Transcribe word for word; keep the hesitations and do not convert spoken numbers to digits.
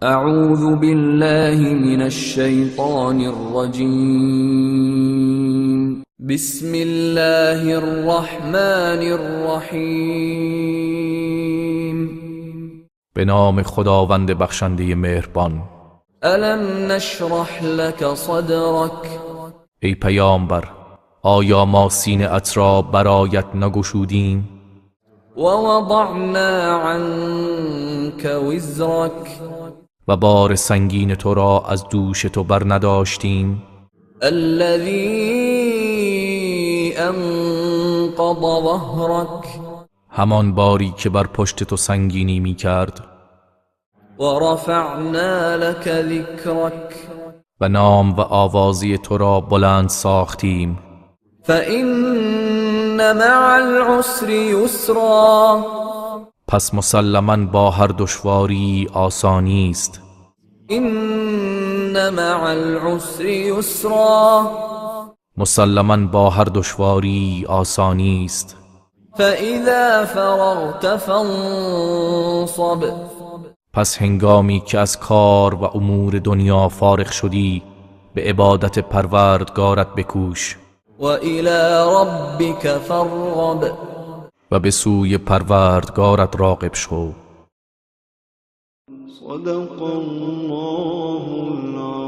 اعوذ بالله من الشیطان الرجیم. بسم الله الرحمن الرحیم. به نام خداوند بخشنده مهربان. الم نشرح لك صدرك. ای پیامبر، آیا ما سینه ات را برایت نگشودیم؟ و وضعنا عنك وزرك. و بار سنگین تو را از دوش تو بر نداشتیم. الذي انقض ظهرك. همان باری که بر پشت تو سنگینی می کرد. و رفعنا لك ذکرك. و نام و آوازی تو را بلند ساختیم. فإن مع العسر یسرا. پس مسلماً با هر دشواری آسانی است. إن مع العسر یسرا. مسلماً با هر دشواری آسانی است. فإذا فرغت فانصب. پس هنگامی که از کار و امور دنیا فارغ شدی، به عبادت پروردگارت بکوش. و إلی ربک فارغب. و به سوی پروردگارت راغب شو. صدق الله العظیم.